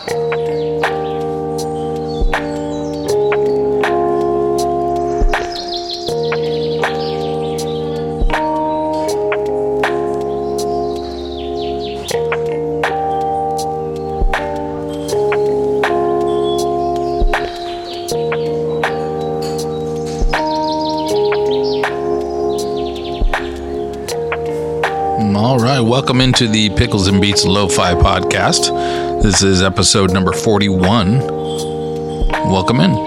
All right, welcome into the Pickles and Beats Lo-Fi Podcast. This is episode number 41. Welcome in.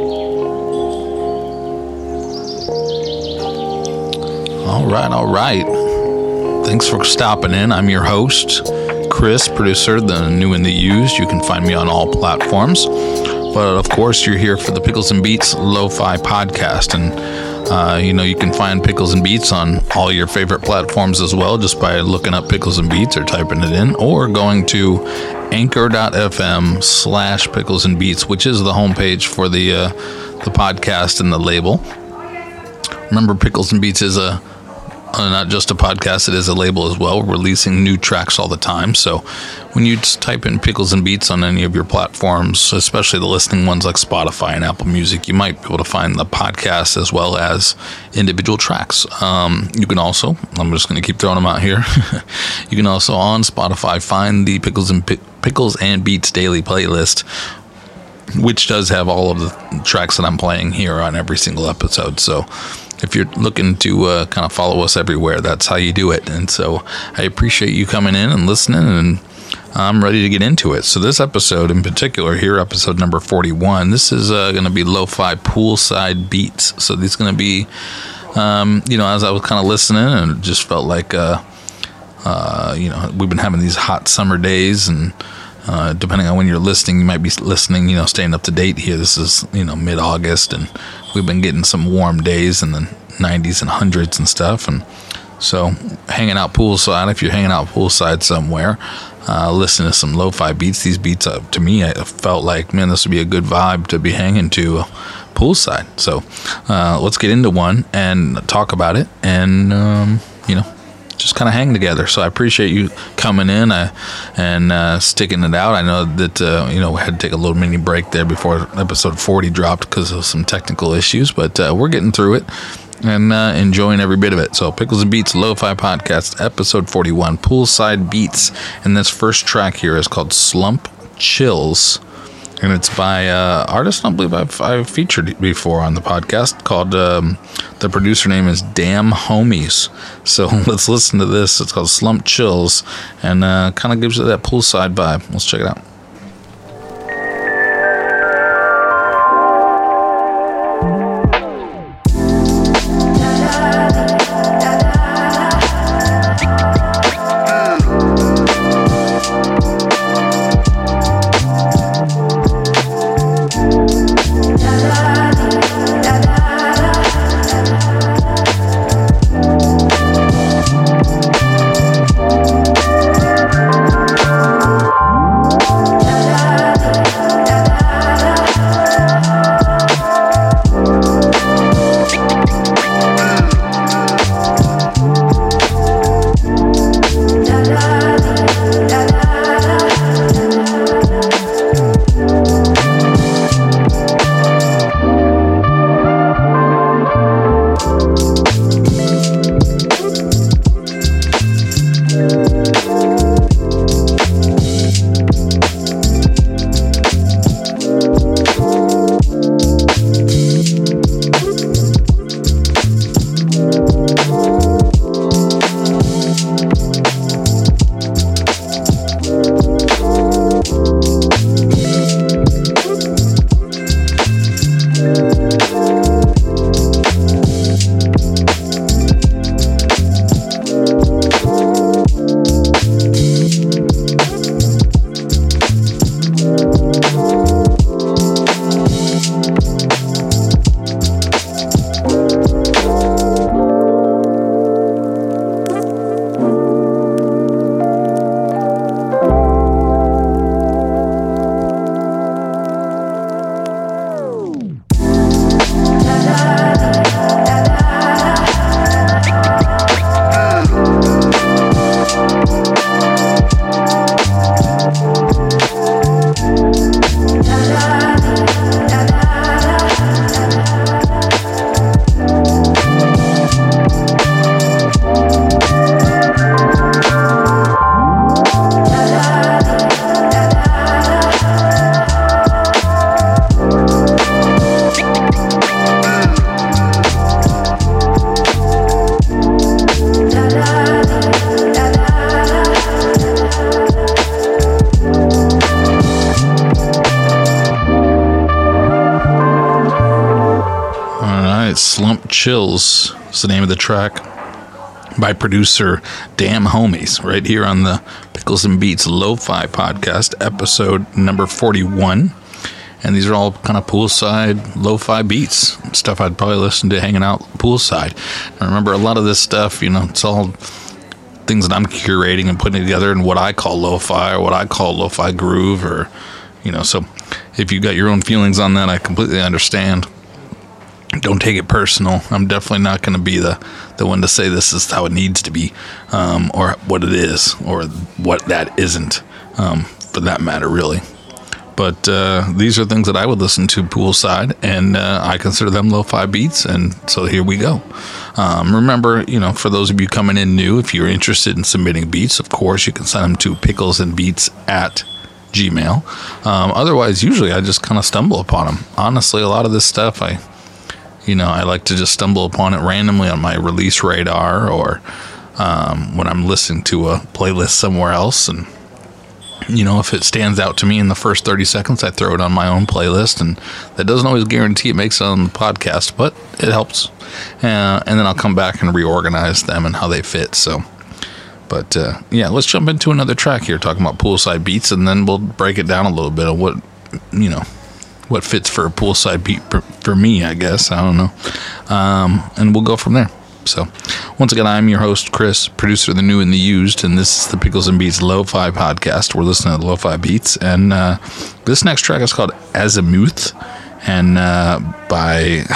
All right. Thanks for stopping in. I'm your host, Chris, producer, the new and the used. You can find me on all platforms. But of course, you're here for the Pickles and Beats Lo-Fi Podcast. And you can find Pickles and Beats on all your favorite platforms as well, just by looking up Pickles and Beats or typing it in, or going to anchor.fm/Pickles and Beats, which is the homepage for the podcast and the label. Remember, Pickles and Beats is not just a podcast, it is a label as well. We're releasing new tracks all the time. So when you just type in Pickles and Beats on any of your platforms, especially the listening ones like Spotify and Apple Music, you might be able to find the podcast as well as individual tracks. You can also, I'm just going to keep throwing them out here. You can also on Spotify find the Pickles and Beats daily playlist, which does have all of the tracks that I'm playing here on every single episode. So if you're looking to kind of follow us everywhere, that's how you do it. And so I appreciate you coming in and listening, and I'm ready to get into it. So this episode in particular here, episode number 41, this is going to be lo-fi poolside beats. So these going to be, as I was kind of listening, and it just felt like, we've been having these hot summer days, and depending on when you're listening, you might be listening, staying up to date here. This is, mid-August, and we've been getting some warm days in the 90s and 100s and stuff. And so hanging out poolside, if you're hanging out poolside somewhere, listening to some lo-fi beats, these beats, to me, I felt like, man, this would be a good vibe to be hanging to poolside. So let's get into one and talk about it and, just kind of hang together. So I appreciate you coming in and sticking it out. I know that we had to take a little mini break there before episode 40 dropped because of some technical issues, but we're getting through it and enjoying every bit of it. So Pickles and Beats Lo-Fi Podcast, episode 41, Poolside Beats, and this first track here is called Slump Chills, and it's by artist I don't believe I've featured before on the podcast, called the producer name is Damn Homies. So let's listen to this. It's called Slump Chills, and kind of gives you that poolside vibe. Let's check it out. Chills is the name of the track, by producer Damn Homies, right here on the Pickles and Beats Lo-Fi podcast, episode number 41. And these are all kind of poolside lo-fi beats, stuff I'd probably listen to hanging out poolside. And remember, a lot of this stuff, it's all things that I'm curating and putting together in what I call lo-fi, or what I call lo-fi groove, or, so if you got your own feelings on that, I completely understand. Don't take it personal. I'm definitely not going to be the one to say this is how it needs to be, or what it is, or what that isn't, for that matter, really. But these are things that I would listen to poolside, and I consider them lo-fi beats, and so here we go. Remember, for those of you coming in new, if you're interested in submitting beats, of course, you can send them to picklesandbeats@gmail. Otherwise, usually I just kind of stumble upon them. Honestly, a lot of this stuff, I like to just stumble upon it randomly on my release radar, or when I'm listening to a playlist somewhere else, and if it stands out to me in the first 30 seconds, I throw it on my own playlist, and that doesn't always guarantee it makes it on the podcast, but it helps. And then I'll come back and reorganize them and how they fit. But let's jump into another track here, talking about poolside beats, and then we'll break it down a little bit on what fits for a poolside beat for me, I guess. I don't know. And we'll go from there. So, once again, I'm your host, Chris, producer of The New and the Used, and this is the Pickles and Beats Lo-Fi podcast. We're listening to Lo-Fi beats, and this next track is called Azimuth, and by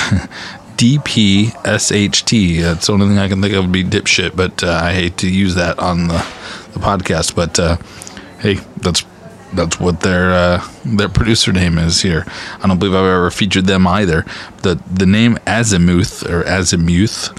DPSHT. That's the only thing I can think of would be dipshit, but I hate to use that on the podcast, but hey, that's what their producer name is here. I don't believe I've ever featured them either. The name Azimuth, or Azimuth,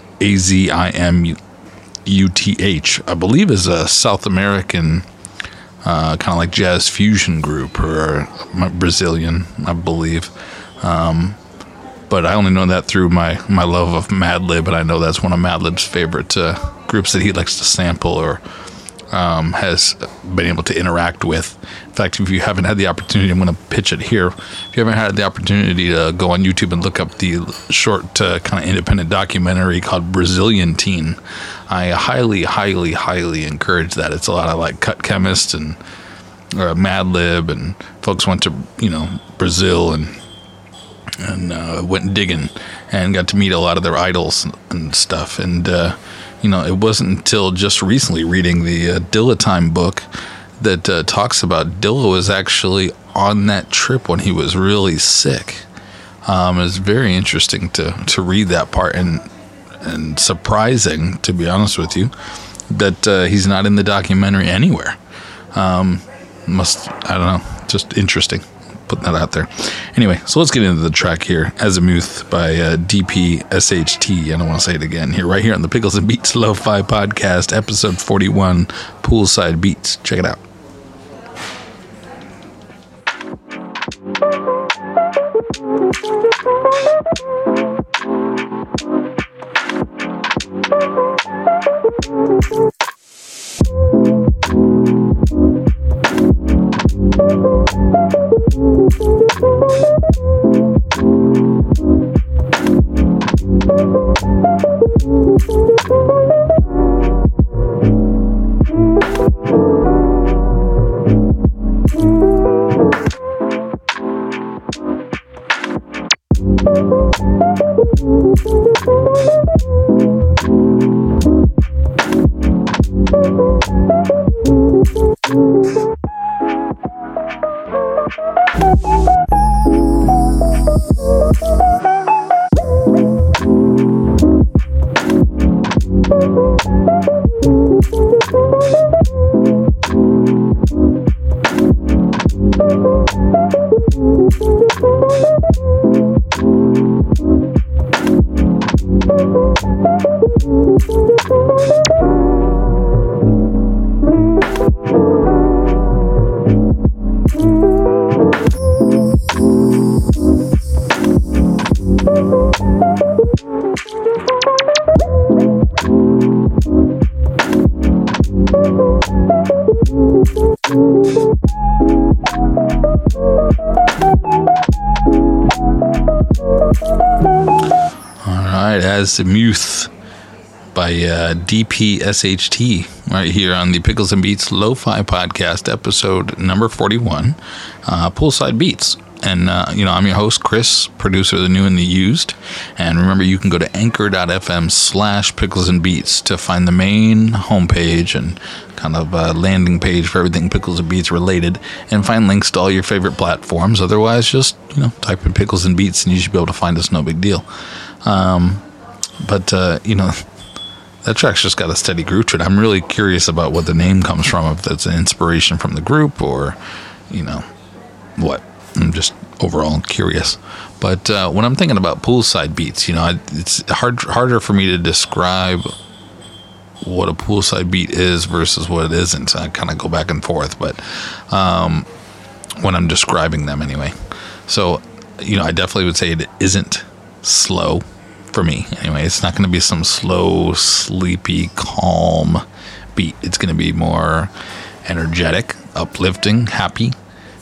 Azimuth, I believe is a South American kind of like jazz fusion group, or Brazilian, I believe. But I only know that through my love of Madlib, and I know that's one of Madlib's favorite groups that he likes to sample, or has been able to interact with. In fact, if you haven't had the opportunity, I'm going to pitch it here. If you haven't had the opportunity to go on YouTube and look up the short kind of independent documentary called Brazilian Teen, I highly, highly, highly encourage that. It's a lot of like Cut Chemist and Madlib, and folks went to Brazil and went digging and got to meet a lot of their idols and stuff. And it wasn't until just recently reading the Dilla Time book that talks about Dilla was actually on that trip when he was really sick. It's very interesting to read that part, and surprising, to be honest with you, that he's not in the documentary anywhere. I don't know, just interesting. Putting that out there. Anyway, so let's get into the track here, Azimuth by DPSHT. I don't want to say it again here, right here on the Pickles and Beats Lo-Fi podcast, episode 41, Poolside Beats. Check it out. Azimuth by DPSHT right here on the Pickles and Beats Lo-Fi Podcast, episode number 41, Poolside Beats. And, I'm your host, Chris, producer of the new and the used. And remember, you can go to anchor.fm/Pickles and Beats to find the main homepage and kind of landing page for everything Pickles and Beats related, and find links to all your favorite platforms. Otherwise, just, type in Pickles and Beats and you should be able to find us, no big deal. That track's just got a steady groove to it. I'm really curious about what the name comes from, if that's an inspiration from the group or, what. I'm just overall curious. But when I'm thinking about poolside beats, it's harder for me to describe what a poolside beat is versus what it isn't. I kind of go back and forth, but when I'm describing them anyway. So, I definitely would say it isn't slow for me. Anyway, it's not going to be some slow, sleepy, calm beat. It's going to be more energetic, uplifting, happy.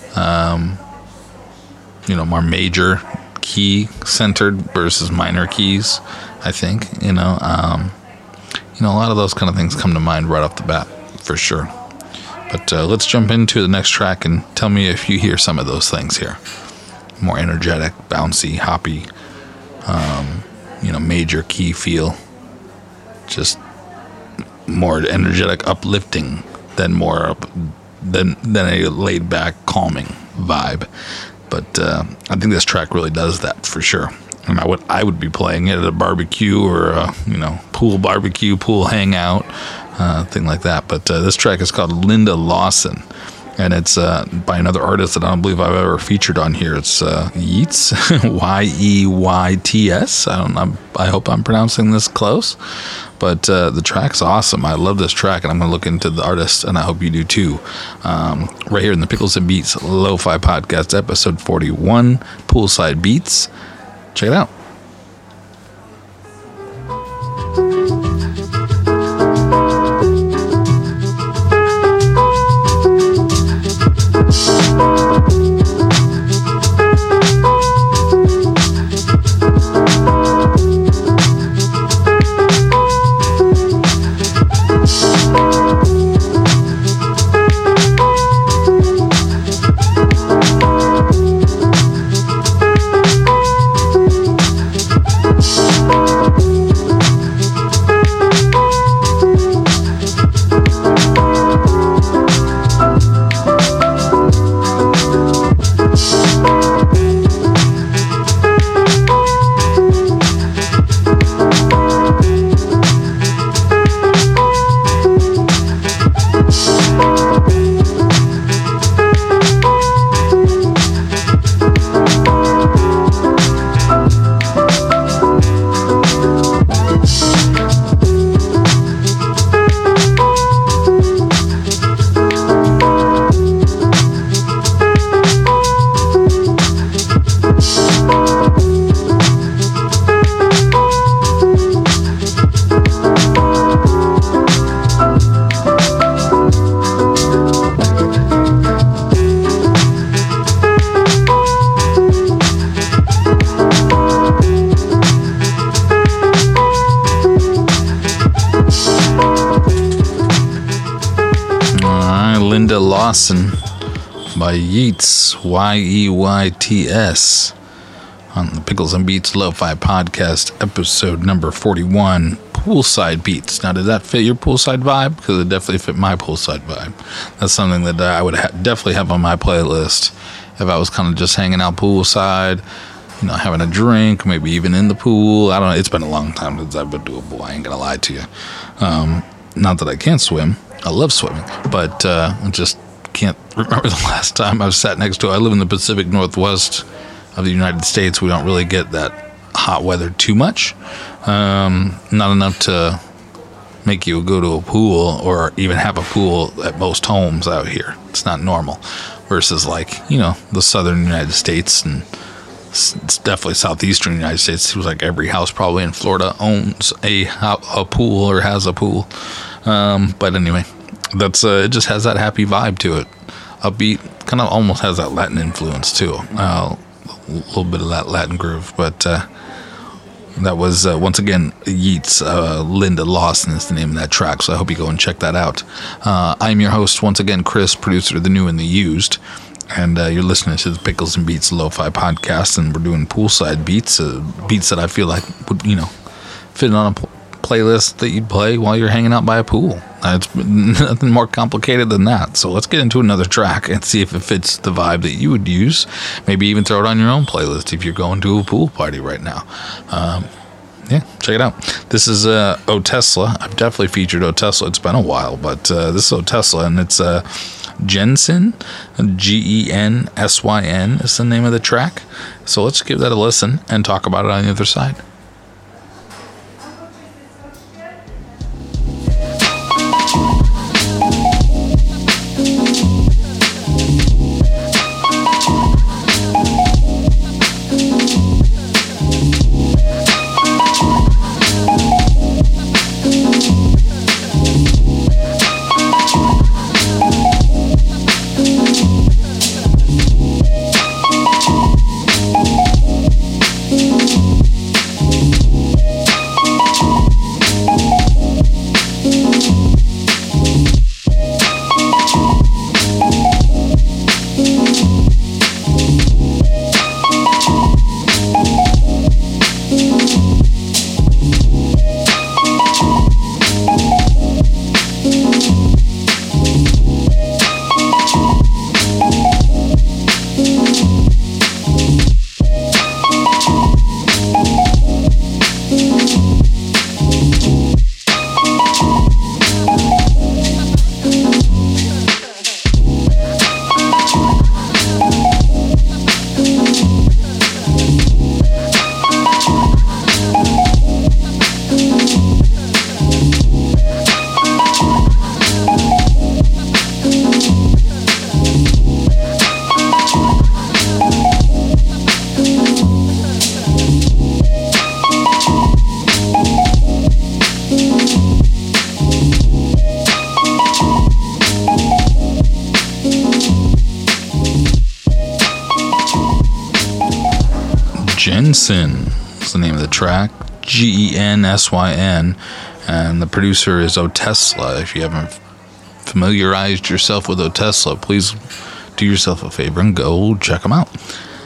More major key centered versus minor keys, I think. A lot of those kind of things come to mind right off the bat, for sure. But let's jump into the next track and tell me if you hear some of those things here. More energetic, bouncy, hoppy, major key feel. Just more energetic, uplifting than a laid back, calming vibe. But I think this track really does that for sure. And I would be playing it at a barbecue or a, pool barbecue, pool hangout, thing like that. But this track is called Linda Lawson, and it's by another artist that I don't believe I've ever featured on here. It's Yeats, Yeyts. I hope I'm pronouncing this close. But the track's awesome. I love this track, and I'm going to look into the artist, and I hope you do too. Right here in the Pickles and Beats Lo-Fi Podcast, episode 41, Poolside Beats. Check it out. Linda Lawson by Yeats, Yeyts, on the Pickles and Beats Lo-Fi Podcast, episode number 41, Poolside Beats. Now, did that fit your poolside vibe? Because it definitely fit my poolside vibe. That's something that I would definitely have on my playlist if I was kind of just hanging out poolside, having a drink, maybe even in the pool. I don't know. It's been a long time since I've been to a pool. I ain't gonna lie to you. Not that I can't swim. I love swimming, but I just can't remember the last time I've sat next to it. I live in the Pacific Northwest of the United States. We don't really get that hot weather too much. Not enough to make you go to a pool or even have a pool at most homes out here. It's not normal. Versus the southern United States, and it's definitely southeastern United States. It seems like every house probably in Florida owns a pool or has a pool. But anyway, that's it just has that happy vibe to it. Upbeat, kind of almost has that Latin influence too. A little bit of that Latin groove. But That was, once again, Yeats, Linda Lawson is the name of that track, so I hope you go and check that out. I'm your host, once again, Chris, producer of The New and the Used, and you're listening to the Pickles and Beats Lo-Fi podcast, and we're doing poolside beats, beats that I feel like would, fit on a playlist that you'd play while you're hanging out by a pool. It's nothing more complicated than that. So let's get into another track and see if it fits the vibe that you would use. Maybe even throw it on your own playlist if you're going to a pool party right now. Check it out. This is Otesla. I've definitely featured Otesla. It's been a while, but this is Otesla, and it's Gensyn, Gensyn is the name of the track. So let's give that a listen and talk about it on the other side. Gensyn is the name of the track, Gensyn, and the producer is Otesla. If you haven't familiarized yourself with Otesla, please do yourself a favor and go check them out.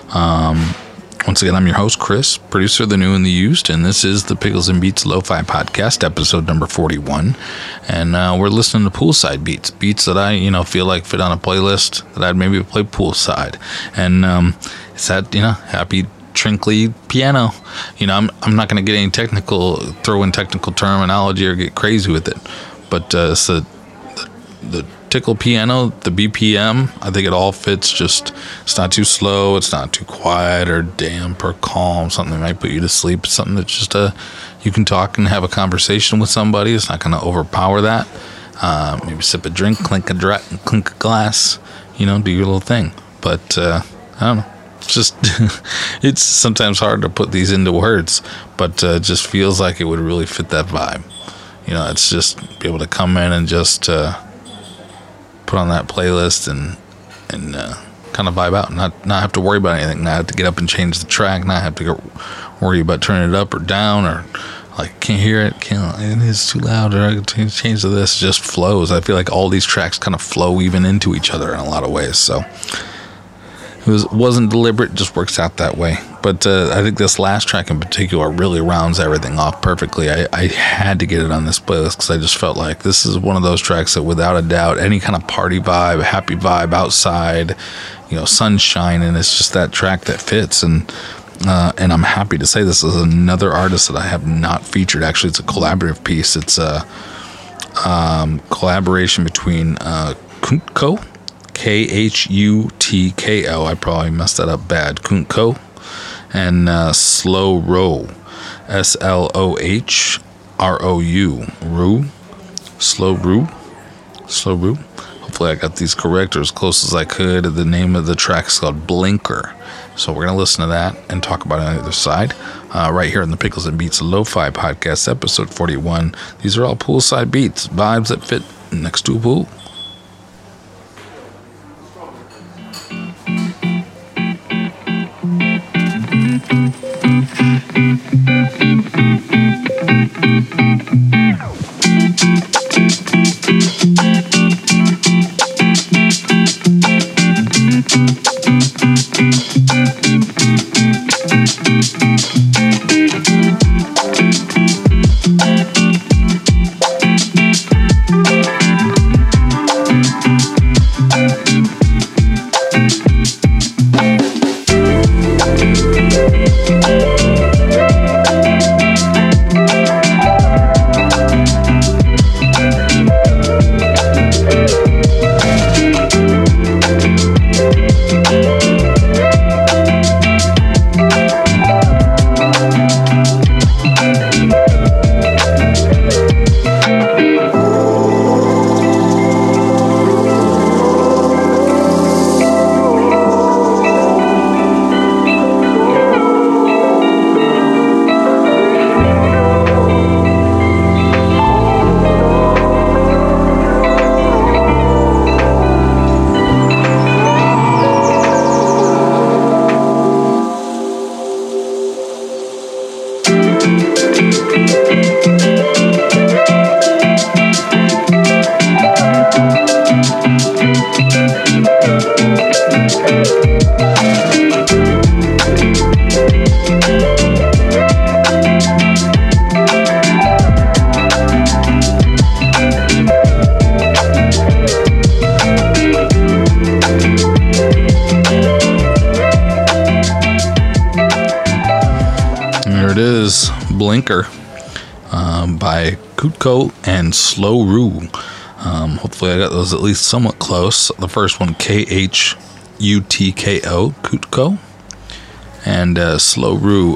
Once again, I'm your host, Chris, producer of The New and the Used, and this is the Pickles and Beats Lo-Fi podcast, episode number 41, and we're listening to poolside beats that I, feel like fit on a playlist that I'd maybe play poolside, and it's that, happy trinkly piano. I'm not going to get any throw in technical terminology or get crazy with it, but it's the tickle piano, the BPM, I think it all fits. Just, it's not too slow, it's not too quiet or damp or calm, something that might put you to sleep. It's something that's just you can talk and have a conversation with somebody. It's not going to overpower that. Maybe sip a drink, clink a glass, do your little thing. But I don't know, it's just it's sometimes hard to put these into words, but it just feels like it would really fit that vibe. It's just be able to come in and just put on that playlist and kind of vibe out, not have to worry about anything, not have to get up and change the track, not have to worry about turning it up or down, or like can't hear it, it is too loud, or I can change to this. It just flows. I feel like all these tracks kind of flow even into each other in a lot of ways, so it wasn't deliberate, it just works out that way. But I think this last track in particular really rounds everything off perfectly. I had to get it on this playlist because I just felt like this is one of those tracks that, without a doubt, any kind of party vibe, happy vibe outside, sunshine, and it's just that track that fits. And I'm happy to say this is another artist that I have not featured. Actually, it's a collaborative piece. It's a collaboration between Khutko, Khutko, I probably messed that up bad, Khutko, and Slow Row, Slohroou, Slow Roo. Hopefully I got these correct or as close as I could. The name of the track is called Blinker. So we're going to listen to that and talk about it on the other side, right here on the Pickles and Beats Lo-Fi podcast, episode 41. These are all poolside beats, vibes that fit next to a pool. It is Blinker by Kutko and Slow Roo. Hopefully I got those at least somewhat close. The first one, Khutko, Kutko, and Slow Roo,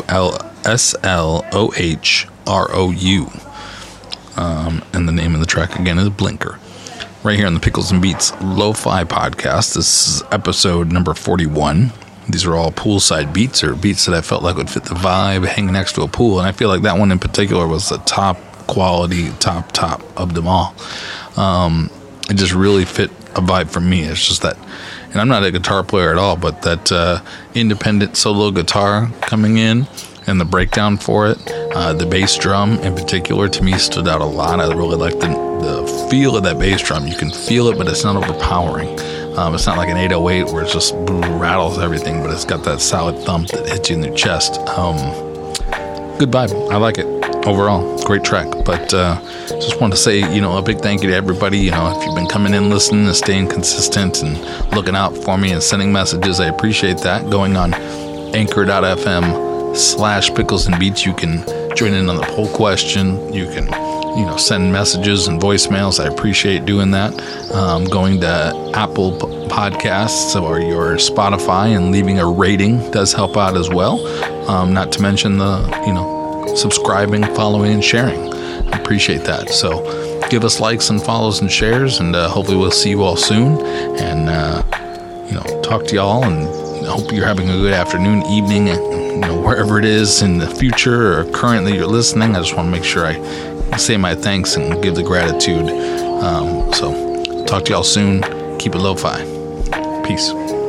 Slohrou. And the name of the track again is Blinker. Right here on the Pickles and Beats Lo-Fi podcast. This is episode number 41. These are all poolside beats, or beats that I felt like would fit the vibe hanging next to a pool. And I feel like that one in particular was the top quality, top of them all. It just really fit a vibe for me. It's just that, and I'm not a guitar player at all, but that independent solo guitar coming in and the breakdown for it, the bass drum in particular, to me stood out a lot. I really like the feel of that bass drum. You can feel it, but it's not overpowering. It's not like an 808 where it just rattles everything, but it's got that solid thump that hits you in the chest. Good vibe. I like it overall. Great track. But just want to say, a big thank you to everybody. If you've been coming in, listening, and staying consistent and looking out for me and sending messages, I appreciate that. Going on anchor.fm/Pickles and Beats, you can join in on the poll question. You can send messages and voicemails. I appreciate doing that. Going to Apple Podcasts or your Spotify and leaving a rating does help out as well. Not to mention the, subscribing, following, and sharing. I appreciate that. So give us likes and follows and shares, and hopefully we'll see you all soon. And, talk to y'all, and I hope you're having a good afternoon, evening, wherever it is in the future or currently you're listening. I just want to make sure I say my thanks and give the gratitude. So talk to y'all soon. Keep it lo-fi. Peace.